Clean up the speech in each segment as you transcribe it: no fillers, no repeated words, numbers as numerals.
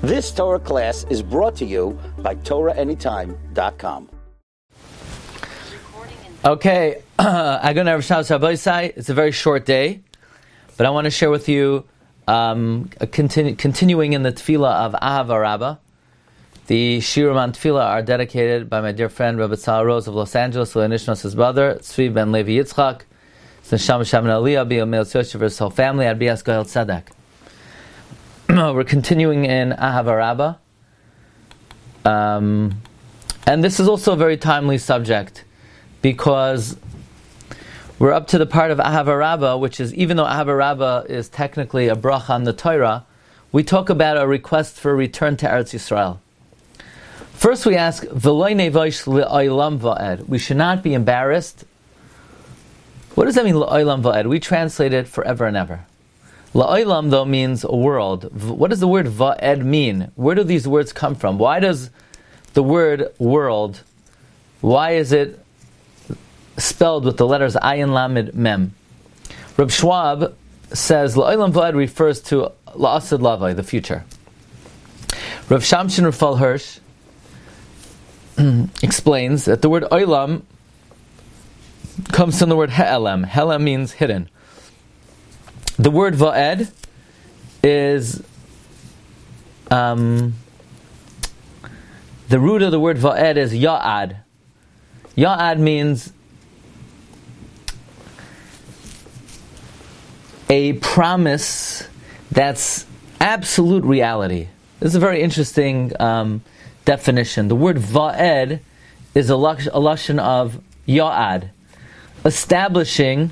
This Torah class is brought to you by TorahAnytime.com. Okay, it's a very short day, but I want to share with you, continuing in the tefillah of Ahava Rabbah. The Shirim on tefillah are dedicated by my dear friend Rabbi Tzal Rose of Los Angeles, Leonishnos, his brother, Tzvi ben Levi Yitzchak, Neshama Shaman Aliyah, B'Yomil Yosef, his whole family, Ad Bias Gohel Tzedek. We're continuing in Ahava Rabbah, and this is also a very timely subject, because we're up to the part of Ahava Rabbah, which is, even though Ahava Rabbah is technically a bracha on the Torah, we talk about a request for a return to Eretz Yisrael. First we ask, V'loi nevosh le'olam va'ed. We should not be embarrassed. What does that mean, le'olam va'ed? We translate it forever and ever. Le'olam, though, means a world. What does the word va'ed mean? Where do these words come from? Why does the word world, why is it spelled with the letters Ayin Lamed Mem? Reb Schwab says La'olam Va'ed refers to La'asad Lavai, the future. Rav Shamshin Rafal Hirsch explains that the word Olam comes from the word He'elem. He'elem means hidden. The word Va'ed is the root of the word Va'ed is Ya'ad. Ya'ad means a promise that's absolute reality. This is a very interesting definition. The word va'ed is a lashon of ya'ad, establishing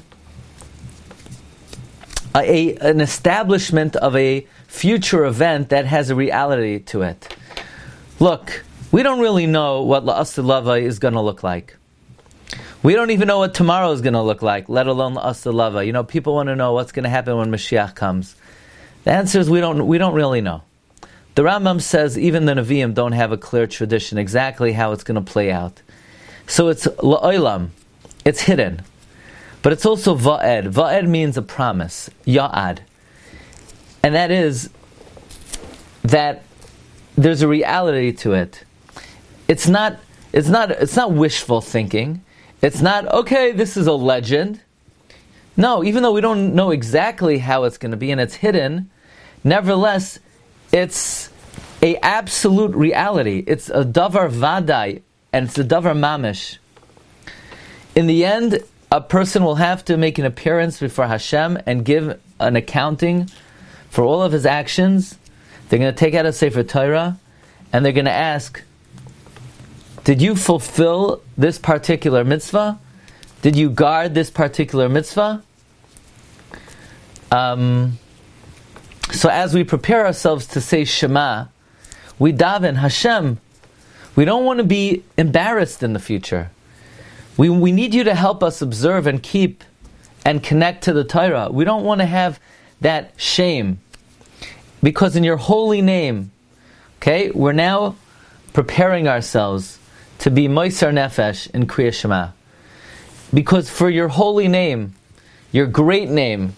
an establishment of a future event that has a reality to it. Look, we don't really know what la'asad lava is going to look like. We don't even know what tomorrow is going to look like, let alone la'asad lava. You know, people want to know what's going to happen when Mashiach comes. The answer is we don't really know. The Rambam says even the Nevi'im don't have a clear tradition exactly how it's going to play out. So it's la'olam, it's hidden. But it's also va'ed. Va'ed means a promise, ya'ad. And that is that there's a reality to it. It's not wishful thinking. It's not, okay, this is a legend. No, even though we don't know exactly how it's going to be and it's hidden, nevertheless, it's a absolute reality. It's a davar vadai, and it's a davar mamish. In the end, a person will have to make an appearance before Hashem and give an accounting for all of his actions. They're going to take out a Sefer Torah, and they're going to ask, did you fulfill this particular mitzvah? Did you guard this particular mitzvah? So as we prepare ourselves to say Shema, we daven, Hashem, we don't want to be embarrassed in the future. We need you to help us observe and keep and connect to the Torah. We don't want to have that shame. Because in your holy name, okay, we're now preparing ourselves to be Moisar Nefesh in Kriya Shema. Because for your holy name, your great name,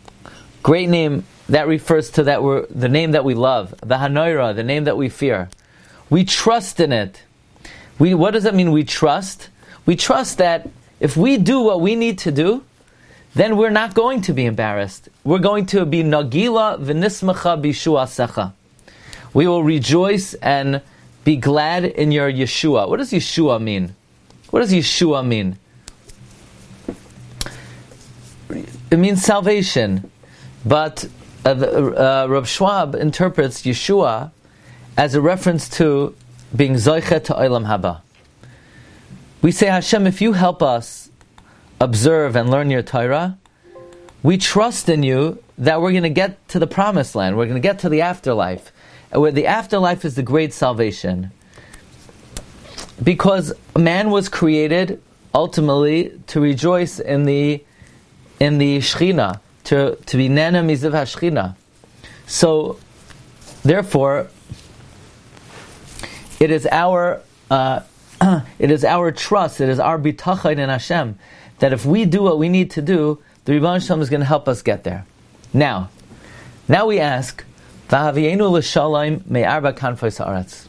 that refers to the name that we love, the Hanoira, the name that we fear. We trust in it. What does that mean, we trust? We trust that if we do what we need to do, then we're not going to be embarrassed. We're going to be Nagila v'nismacha b'shuasecha. We will rejoice and be glad in your Yeshua. What does Yeshua mean? What does Yeshua mean? It means salvation. But Rav Schwab interprets Yeshua as a reference to being Zoiche to Olam Haba. We say, Hashem, if you help us observe and learn your Torah, we trust in you that we're going to get to the promised land. We're going to get to the afterlife. Where the afterlife is the great salvation. Because man was created ultimately to rejoice in the Shechina, to be Nena Miziv HaShechina. So, therefore, it is our trust, it is our bitachon in Hashem, that if we do what we need to do, the Rebbeinu Shalom is going to help us get there. Now we ask, V'havienu l'shalom me'arba kanfos ha'aretz.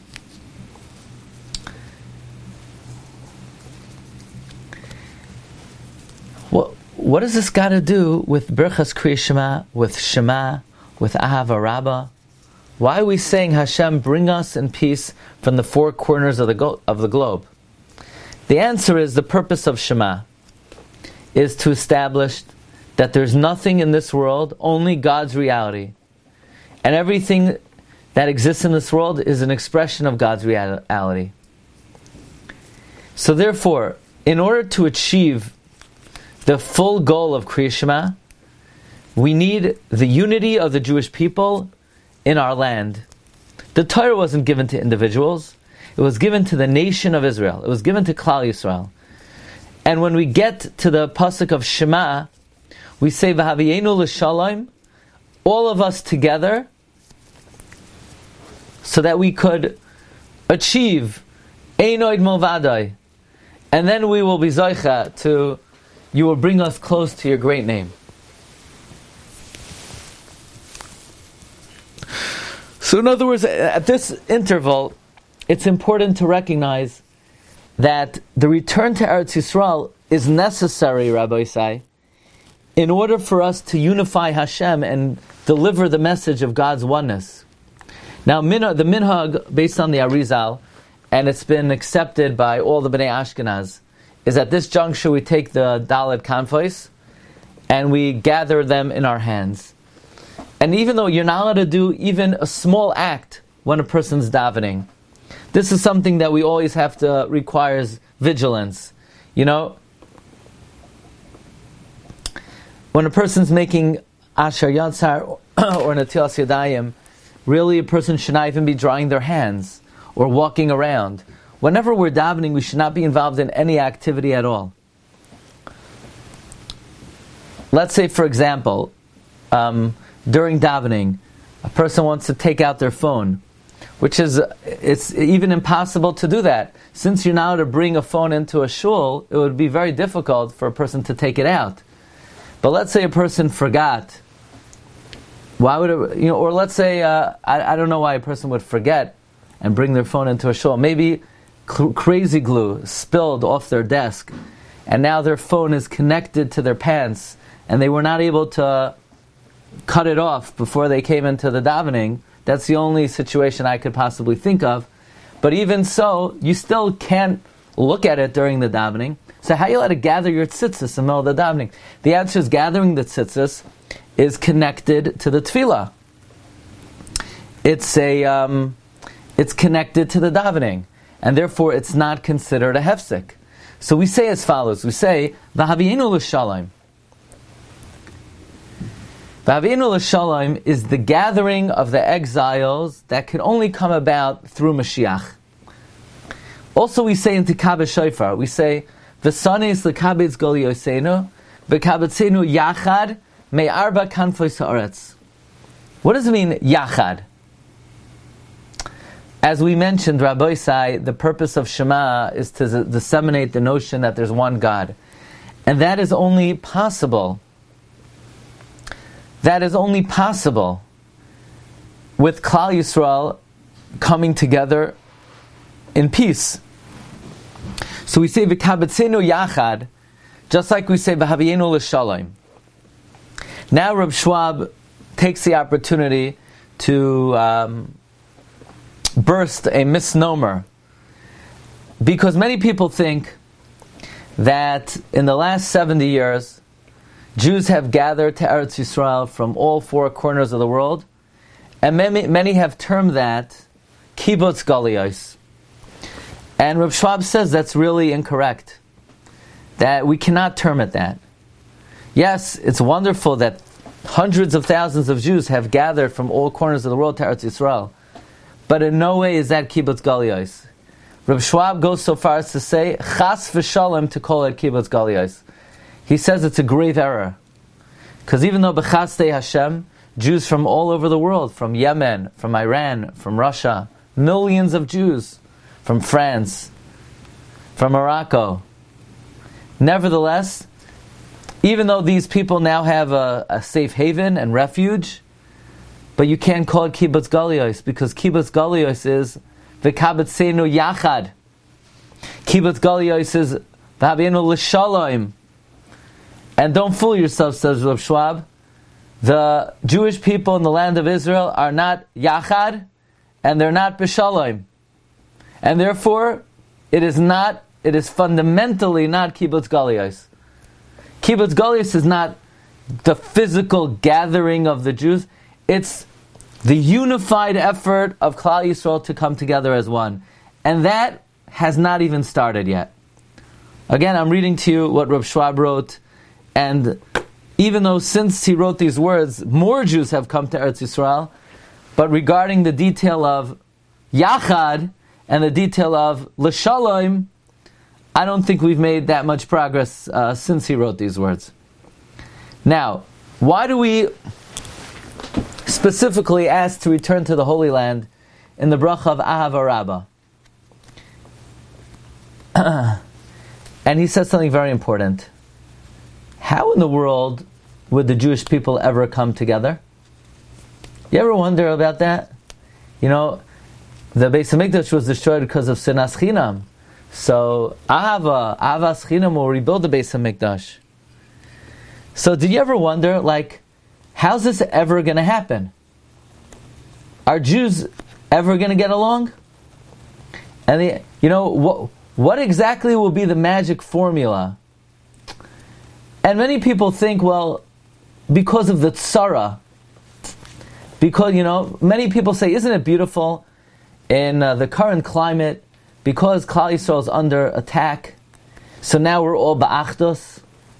What does this got to do with Birchas Kriyas Shema, with Shema, with Ahava Rabbah? Why are we saying, Hashem, bring us in peace from the four corners of the globe? The answer is the purpose of Shema is to establish that there's nothing in this world, only God's reality. And everything that exists in this world is an expression of God's reality. So therefore, in order to achieve the full goal of Kriyas Shema, we need the unity of the Jewish people in our land. The Torah wasn't given to individuals. It was given to the nation of Israel. It was given to Klal Yisrael. And when we get to the pasuk of Shema, we say, V'havienu l'shalom, all of us together, so that we could achieve Einoid Movadai. And then we will be Zoicha to, you will bring us close to your great name. So in other words, at this interval, it's important to recognize that the return to Eretz Yisrael is necessary, Rabbi Isai, in order for us to unify Hashem and deliver the message of God's oneness. Now, the minhag, based on the Arizal, and it's been accepted by all the Bnei Ashkenaz, is at this juncture we take the Dalet Kanfos and we gather them in our hands. And even though you're not allowed to do even a small act when a person's davening, this is something that we always have to, requires vigilance. You know, when a person's making Asher Yatzar or Natilas Yadayim, really a person should not even be drying their hands or walking around. Whenever we're davening, we should not be involved in any activity at all. Let's say, for example, during davening, a person wants to take out their phone, which is, it's even impossible to do that. Since you're now to bring a phone into a shul, it would be very difficult for a person to take it out. But let's say a person forgot. Why would it, or let's say, I don't know why a person would forget and bring their phone into a shul. Maybe crazy glue spilled off their desk, and now their phone is connected to their pants, and they were not able to cut it off before they came into the davening. That's the only situation I could possibly think of. But even so, you still can't look at it during the davening. So how are you allowed to gather your tzitzis in the middle of the davening? The answer is gathering the tzitzis is connected to the tefillah. It's connected to the davening, and therefore it's not considered a hefsek. So we say as follows: we say, "V'havienu l'shalom." V'havienu l'shalom is the gathering of the exiles that can only come about through Mashiach. Also, we say in Tikabeh Shofar, we say, "V'sanes l'kabetz gol Yoseinu, v'kabetzenu yachad me'arba kanfos ha'aretz." What does it mean, yachad? As we mentioned, Rabbi Isai, the purpose of Shema is to disseminate the notion that there's one God. And that is only possible. That is only possible with Klal Yisrael coming together in peace. So we say, V'kabetzenu yachad, just like we say, V'havienu l'shalom. Now Reb Schwab takes the opportunity to burst a misnomer, because many people think that in the last 70 years Jews have gathered to Eretz Yisrael from all four corners of the world, and many have termed that kibbutz galuyos. And Reb Schwab says that's really incorrect, that we cannot term it that. Yes, it's wonderful that hundreds of thousands of Jews have gathered from all corners of the world to Eretz Yisrael, but in no way is that kibbutz galuyos. Reb Schwab goes so far as to say, chas v'shalom, to call it kibbutz galuyos. He says it's a grave error. Because even though b'chazdei Hashem, Jews from all over the world, from Yemen, from Iran, from Russia, millions of Jews, from France, from Morocco. Nevertheless, even though these people now have a safe haven and refuge, but you can't call it kibbutz galuyos, because kibbutz galuyos is v'kabetzenu yachad. Kibbutz galuyos is v'habeinu l'shalom. And don't fool yourself, says Rav Schwab. The Jewish people in the land of Israel are not yachad, and they're not b'shalom. And therefore, it is fundamentally not kibbutz galuyos. Kibbutz galuyos is not the physical gathering of the Jews. It's the unified effort of Klal Yisrael to come together as one. And that has not even started yet. Again, I'm reading to you what Rav Schwab wrote, and even though since he wrote these words, more Jews have come to Eretz Yisrael, but regarding the detail of Yachad and the detail of L'Shalom, I don't think we've made that much progress since he wrote these words. Now, why do we specifically ask to return to the Holy Land in the bracha of Ahava Rabbah? And he says something very important. How in the world would the Jewish people ever come together? You ever wonder about that? You know, the Beis HaMikdash was destroyed because of Sinas Chinam. So Ahavas Chinam will rebuild the Beis HaMikdash. So did you ever wonder, how's this ever going to happen? Are Jews ever going to get along? And what exactly will be the magic formula? And many people think, well, because of the tzara, because, many people say, isn't it beautiful in the current climate, because Klal Yisrael is under attack, so now we're all ba'achdus?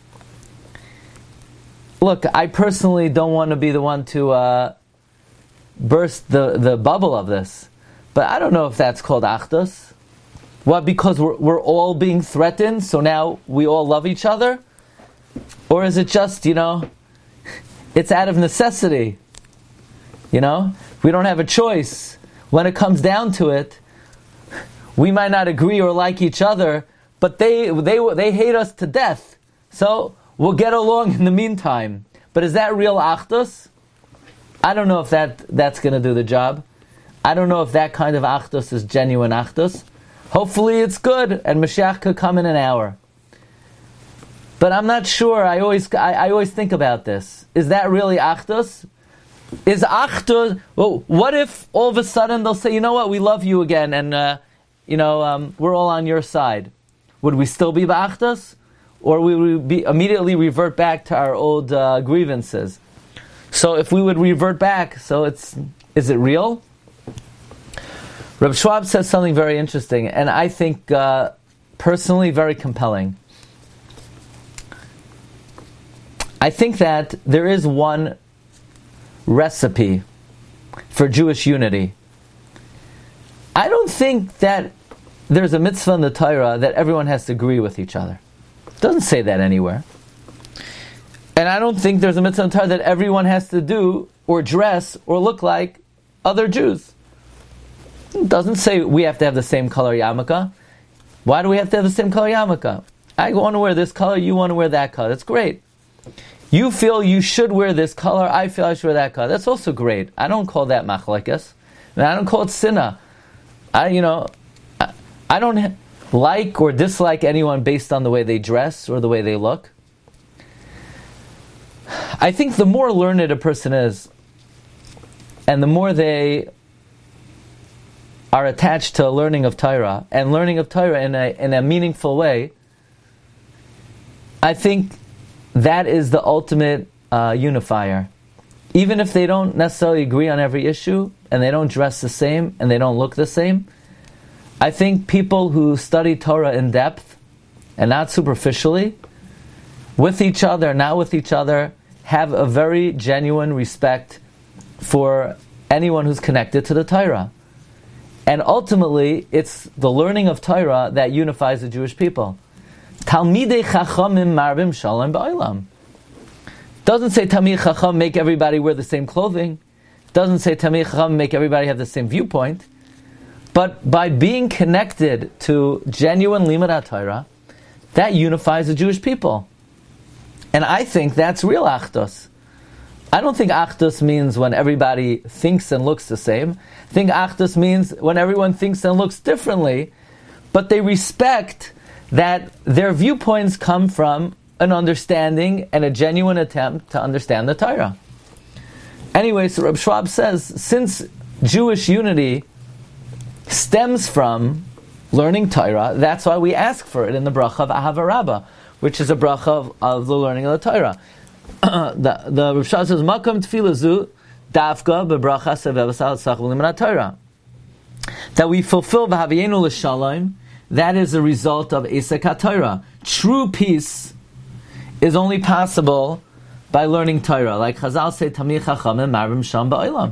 Look, I personally don't want to be the one to burst the bubble of this, but I don't know if that's called achdus. What, because we're all being threatened, so now we all love each other? Or is it just, it's out of necessity? We don't have a choice. When it comes down to it, we might not agree or like each other, but they hate us to death. So we'll get along in the meantime. But is that real achdus? I don't know if that's going to do the job. I don't know if that kind of achdus is genuine achdus. Hopefully it's good, and Mashiach could come in an hour. But I'm not sure. I always think about this. Is that really achdus? Is achdus? Well, what if all of a sudden they'll say, you know what, we love you again, and we're all on your side? Would we still be b'achdus, or we would immediately revert back to our old grievances? So if we would revert back, is it real? Reb Schwab says something very interesting, and I think personally very compelling. I think that there is one recipe for Jewish unity. I don't think that there's a mitzvah in the Torah that everyone has to agree with each other. It doesn't say that anywhere. And I don't think there's a mitzvah in the Torah that everyone has to do or dress or look like other Jews. It doesn't say we have to have the same color yarmulke. Why do we have to have the same color yarmulke? I want to wear this color, you want to wear that color. That's great. You feel you should wear this color, I feel I should wear that color. That's also great. I don't call that machlekes. I don't call it sinna. I don't like or dislike anyone based on the way they dress or the way they look. I think the more learned a person is, and the more they are attached to learning of Torah, and learning of Torah in a meaningful way, I think that is the ultimate unifier. Even if they don't necessarily agree on every issue, and they don't dress the same, and they don't look the same, I think people who study Torah in depth, and not superficially, with each other, not with each other, have a very genuine respect for anyone who's connected to the Torah. And ultimately, it's the learning of Torah that unifies the Jewish people. Talmidei Chachamim Marbim Shalom Ba'olam. Doesn't say Talmidei Chacham make everybody wear the same clothing. Doesn't say Talmidei Chacham make everybody have the same viewpoint. But by being connected to genuine Limud Torah, that unifies the Jewish people. And I think that's real achdus. I don't think Achdus means when everybody thinks and looks the same. I think Achdus means when everyone thinks and looks differently, but they respect that their viewpoints come from an understanding and a genuine attempt to understand the Torah. Anyway, so Reb Schwab says, since Jewish unity stems from learning Torah, that's why we ask for it in the bracha of Ahava Rabbah, which is a bracha of the learning of the Torah. The Reb Schwab says, Makam tefillah zu dafka bebracha sevevasal tzach v'limanat Torah. That we fulfill v'haviyenu l'shalom, that is a result of Esek HaTorah. True peace is only possible by learning Torah. Like Chazal say, Tamir Chachamim Marim Sham Ba'olam.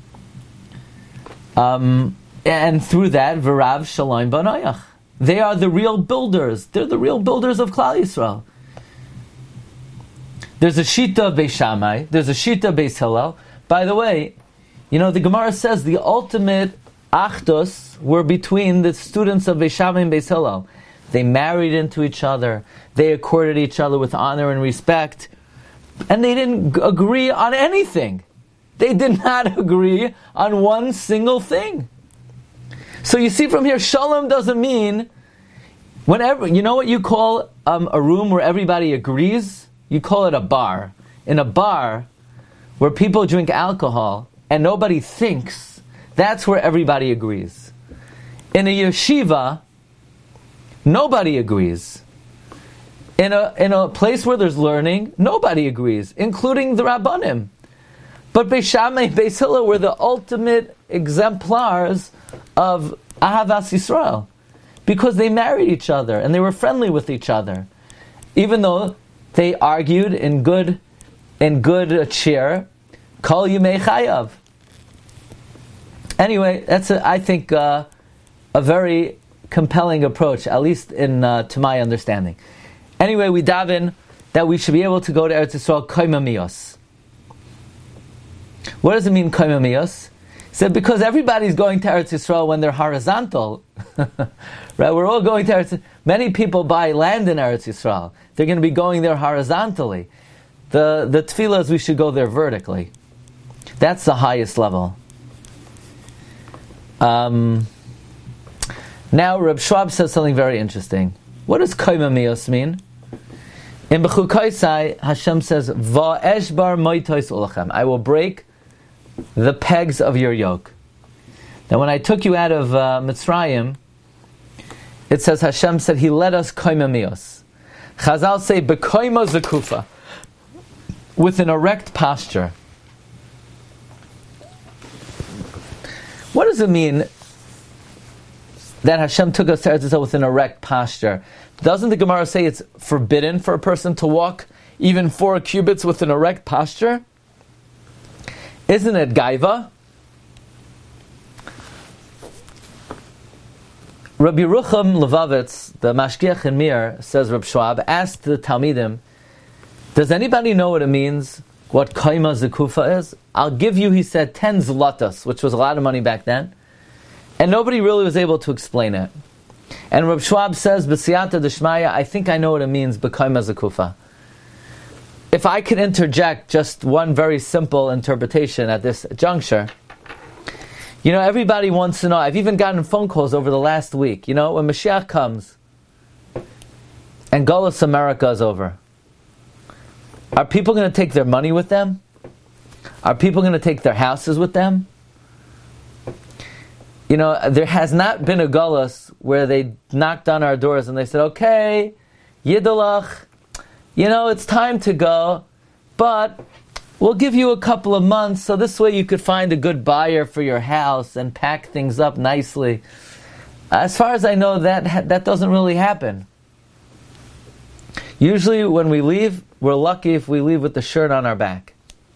And through that, V'rav Shalom B'nayach. They are the real builders. They're the real builders of Klal Yisrael. There's a Shita of Beis Shammai. There's a Shita of Beis Hillel. By the way, the Gemara says the ultimate Achdus were between the students of Beis Shammai and Beis Hillel. They married into each other. They accorded each other with honor and respect. And they didn't agree on anything. They did not agree on one single thing. So you see from here, Shalom doesn't mean whenever, you know what you call a room where everybody agrees? You call it a bar. In a bar where people drink alcohol and nobody thinks, that's where everybody agrees. In a yeshiva, nobody agrees. In a place where there's learning, nobody agrees, including the Rabbanim. But Beis Shammai and Beis Hillel were the ultimate exemplars of Ahavas Yisrael, because they married each other and they were friendly with each other, even though they argued in good cheer. Kol Yimei Chayav. Anyway, that's I think a very compelling approach, at least to my understanding. Anyway, we daven that we should be able to go to Eretz Yisrael koimamiyos. What does it mean koimamiyos? He said because everybody's going to Eretz Yisrael when they're horizontal. Right? We're all going to Eretz Yisrael. Many people buy land in Eretz Yisrael. They're going to be going there horizontally. The tefillah is we should go there vertically. That's the highest level. Now Reb Schwab says something very interesting. What does koimamiyos mean? In Bechukoisai, Hashem says, "Va'eshbar moitos ulachem." I will break the pegs of your yoke. Now, when I took you out of Mitzrayim, it says Hashem said He led us koimamiyos. Chazal say bekoima zekufa, with an erect posture. What does it mean that Hashem took us to Eretz Yisrael with an erect posture? Doesn't the Gemara say it's forbidden for a person to walk even 4 cubits with an erect posture? Isn't it gaiva? Rabbi Yerucham Levavitz, the Mashgiach in Mir, says Reb Schwab, asked the Talmidim, does anybody know what it means, what kaima zekufa is? I'll give you, he said, 10 zlatas, which was a lot of money back then. And nobody really was able to explain it. And Reb Schwab says, B'siyata d'shmaya, I think I know what it means, b'kaima zekufa. If I could interject just one very simple interpretation at this juncture, everybody wants to know, I've even gotten phone calls over the last week, when Mashiach comes and Golus America is over, are people going to take their money with them? Are people going to take their houses with them? There has not been a Golus where they knocked on our doors and they said, okay, Yiddelach, it's time to go, but we'll give you a couple of months so this way you could find a good buyer for your house and pack things up nicely. As far as I know, that doesn't really happen. Usually when we leave, we're lucky if we leave with the shirt on our back.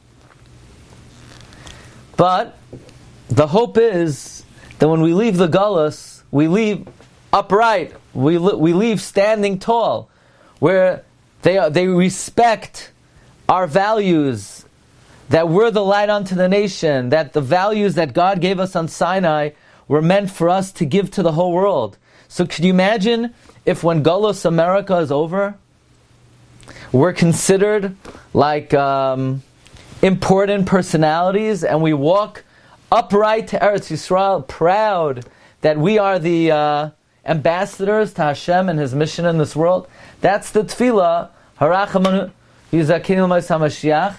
But the hope is that when we leave the Galus, we leave upright, we leave standing tall, where they respect our values, that we're the light unto the nation, that the values that God gave us on Sinai were meant for us to give to the whole world. So could you imagine if when Golus America is over, we're considered like important personalities, and we walk upright to Eretz Yisrael, proud that we are the ambassadors to Hashem and His mission in this world. That's the tefillah. Harachaman Yizakinu Mashamashiach.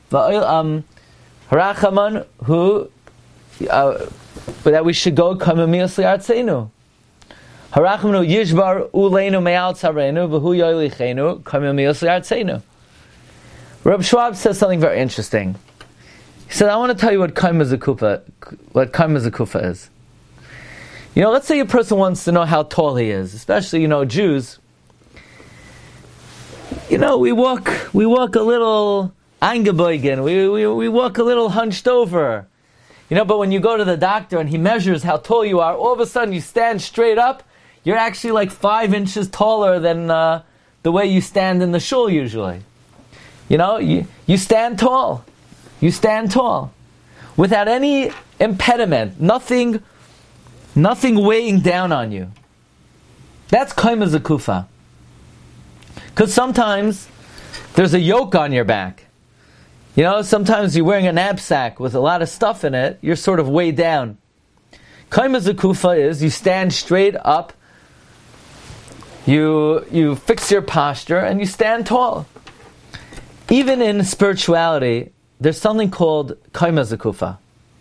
Harachaman who that we should go Kamamiyos Li'artzeinu. Harachaman Yishbar Uleinu Me'al Tzarenu V'hu Yoilichenu Kamamiyos Li'artzeinu. Reb Schwab says something very interesting. He said, I want to tell you what Kaima Zakufa is. You know, let's say a person wants to know how tall he is, especially, Jews. We walk a little angeboigen, we walk a little hunched over. But when you go to the doctor and he measures how tall you are, all of a sudden you stand straight up, you're actually like 5 inches taller than the way you stand in the shul usually. You stand tall. You stand tall. Without any impediment. Nothing weighing down on you. That's Kaima Zakufa. Because sometimes there's a yoke on your back. Sometimes you're wearing a knapsack with a lot of stuff in it. You're sort of weighed down. Kaima Zakufa is you stand straight up. You fix your posture and you stand tall. Even in spirituality, there's something called Kaima Zakufa.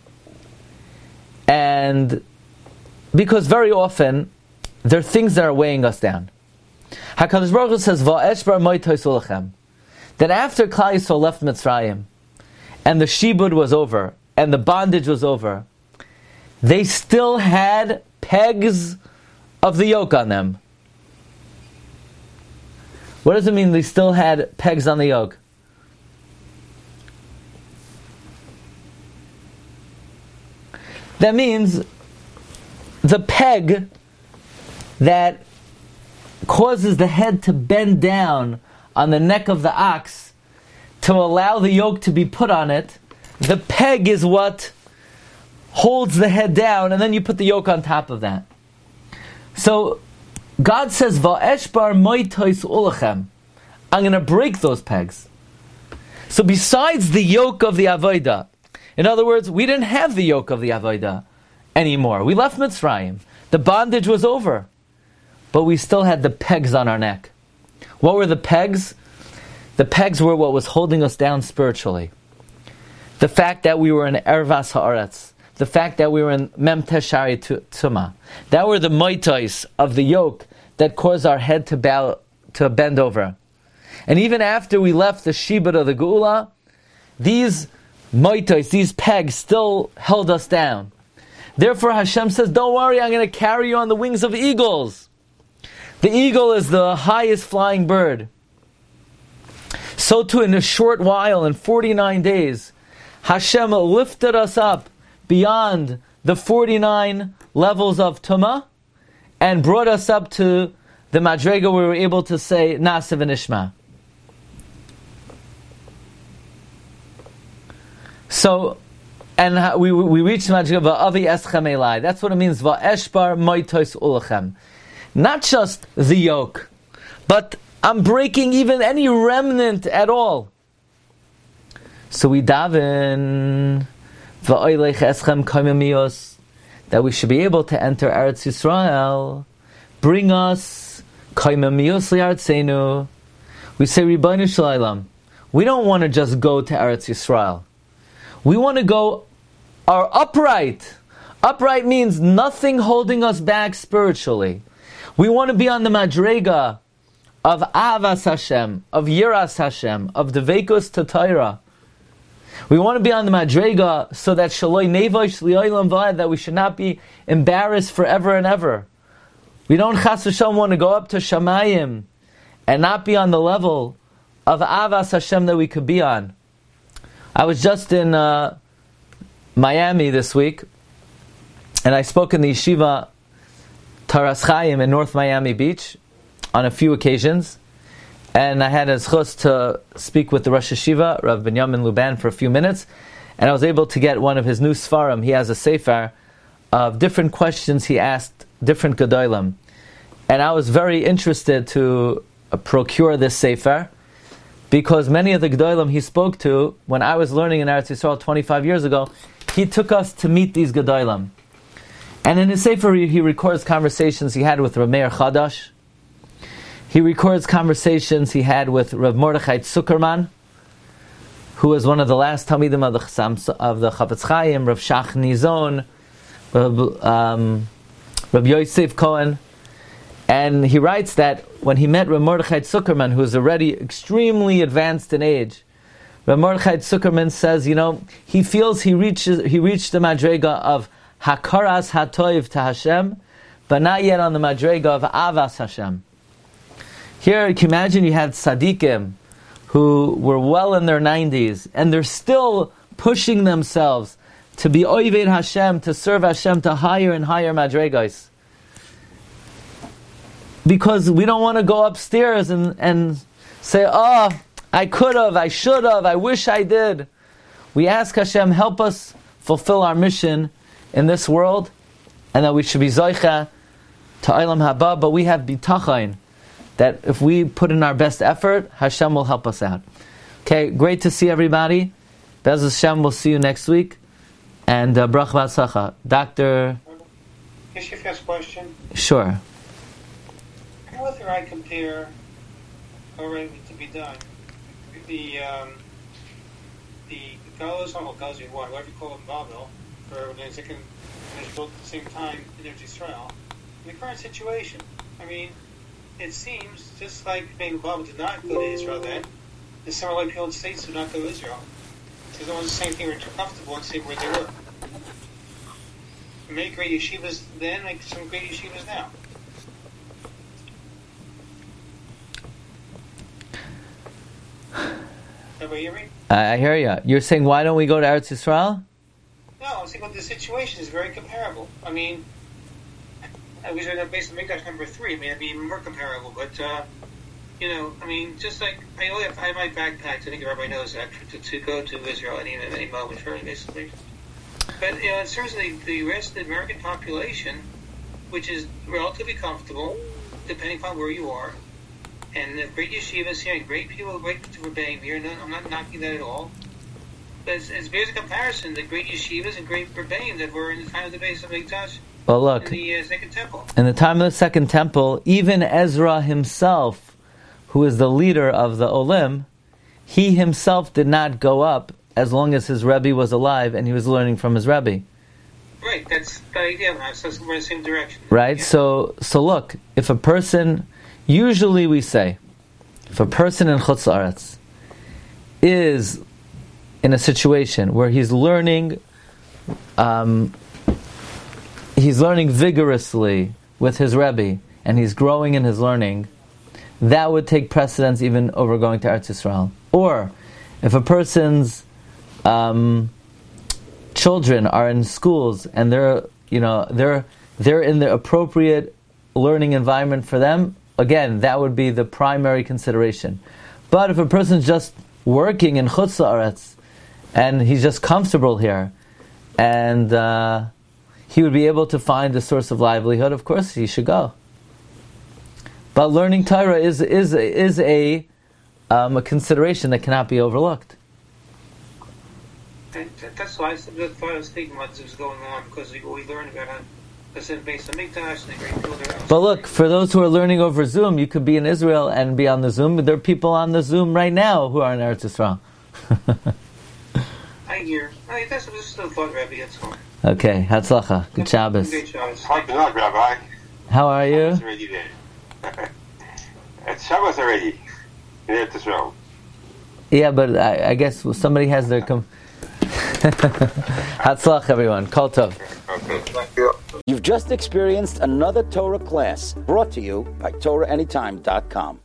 And because very often, there are things that are weighing us down. HaKadosh Baruch Hu says, Va'eshbar moitois ulachem, that after Klal Yisrael left Mitzrayim, and the shibud was over, and the bondage was over, they still had pegs of the yoke on them. What does it mean they still had pegs on the yoke? That means the peg that causes the head to bend down on the neck of the ox to allow the yoke to be put on it, the peg is what holds the head down, and then you put the yoke on top of that. So God says, Va'eshbar moitois ulachem, I'm going to break those pegs. So besides the yoke of the Avodah, in other words, we didn't have the yoke of the Avodah anymore. We left Mitzrayim. The bondage was over. But we still had the pegs on our neck. What were the pegs? The pegs were what was holding us down spiritually. The fact that we were in Ervas Haaretz. The fact that we were in Mem Teshari Tuma. That were the moitos of the yoke that caused our head to bend over. And even after we left the Shibud of the Geula, these moitos, these pegs, still held us down. Therefore Hashem says, don't worry, I'm going to carry you on the wings of eagles. The eagle is the highest flying bird. So too, in a short while, in 49 days, Hashem lifted us up beyond the 49 levels of Tumah and brought us up to the Madrega where we were able to say Na'aseh v'Nishma. So, and we reached the Madrega v'Avi Eschem Elai. That's what it means, Va'eshbar moitois ulachem. Not just the yoke, but I'm breaking even any remnant at all. So we daven va'oilech eschem kaimimiyos, that we should be able to enter Eretz Yisrael. Bring us kaimimiyos li'artzeinu. We say, Ribono Shel Olam, we don't want to just go to Eretz Yisrael. We want to go upright. Upright means nothing holding us back spiritually. We want to be on the madrega of Avas Hashem, of Yiras Hashem, of Devekos Torah. We want to be on the madrega so that Shaloi Nevosh Li'olam V'ad, that we should not be embarrassed forever and ever. We don't Chas V'Shalom want to go up to Shamayim and not be on the level of Avas Hashem that we could be on. I was just in Miami this week, and I spoke in the yeshiva Taras Chaim in North Miami Beach on a few occasions, and I had a zchus to speak with the Rosh Yeshiva, Rav Binyamin Luban, for a few minutes, and I was able to get one of his new Sfarim. He has a sefer of different questions he asked different Gedolim, and I was very interested to procure this sefer, because many of the Gedolim he spoke to, when I was learning in Eretz Yisrael 25 years ago, he took us to meet these Gedolim. And in his Sefer, he records conversations he had with Rav Meir Chadash. He records conversations he had with Rav Mordechai Zuckerman, who was one of the last Talmidim of the Chafetz Chaim, Rav Shach Nizon, Rav Yosef Cohen. And he writes that when he met Rav Mordechai Zuckerman, who is already extremely advanced in age, Rav Mordechai Zuckerman says, he feels he reached the Madrega of Hakaras HaToiv to Hashem, but not yet on the Madrega of Avas Hashem. Here, you can imagine you had tzaddikim who were well in their 90s, and they're still pushing themselves to be Oived Hashem, to serve Hashem to higher and higher Madregas. Because we don't want to go upstairs and say, I could have, I should have, I wish I did. We ask Hashem, help us fulfill our mission in this world, and that we should be Zoicha to Olam Haba, but we have Bitachon, that if we put in our best effort, Hashem will help us out. Okay, great to see everybody. Bez Hashem, we'll see you next week. And Brach V'Atzlacha. Dr. Is your first question? Sure. Whether I compare, already to be done, the Galos, or Galos in one, whatever you call it, Babel, for when they can built at the same time in Eretz Yisrael, in the current situation, I mean, it seems just like maybe Babel did not go to Israel then, and similar like people in the States did not go to Israel. Because it was the same thing, we're too comfortable and see where they were. Many great yeshivas then, like some great yeshivas now. Everybody hear me? I hear you. You're saying, why don't we go to Eretz Yisrael? No, I'm saying the situation is very comparable. I mean, I was based on Mikdash number 3. I mean, it'd be even more comparable. But, I mean, just like, I have my backpack, I think everybody knows that, to go to Israel at any moment, really, basically. But, in terms of the rest of the American population, which is relatively comfortable, depending upon where you are, and the great yeshivas here, and great people, great rebbeim here, I'm not knocking that at all. But as a comparison, the great yeshivas and great rebbeim that were in the time of the base of Mikdash, well, look, in the Second Temple. In the time of the Second Temple, even Ezra himself, who is the leader of the Olim, he himself did not go up as long as his Rebbe was alive and he was learning from his Rebbe. Right, that's the idea. So we're in the same direction. Right, yeah. So look, if a person, usually we say, if a person in Chutz La'aretz is in a situation where he's learning vigorously with his Rebbe, and he's growing in his learning, that would take precedence even over going to Eretz Yisrael. Or, if a person's children are in schools and they're in the appropriate learning environment for them, again, that would be the primary consideration. But if a person's just working in Chutz La'aretz and he's just comfortable here, and he would be able to find a source of livelihood, of course he should go. But learning Torah is a consideration that cannot be overlooked. And that's why I was thinking about this was going on, because we learned about the base of Mikdash and the great people there. But look, for those who are learning over Zoom, you could be in Israel and be on the Zoom. There are people on the Zoom right now who are in Eretz Yisrael. I hear. That's just a thought, Rabbi. That's all. Okay, Hatzlacha. Good Shabbos. Great Shabbos. Good luck, Rabbi. How are you? It's already there. It's Shabbos already. In Eretz Yisrael. Yeah, but I guess somebody has their... Hatzlach, everyone. Kol Tov. Okay, thank you. You've just experienced another Torah class brought to you by TorahAnytime.com.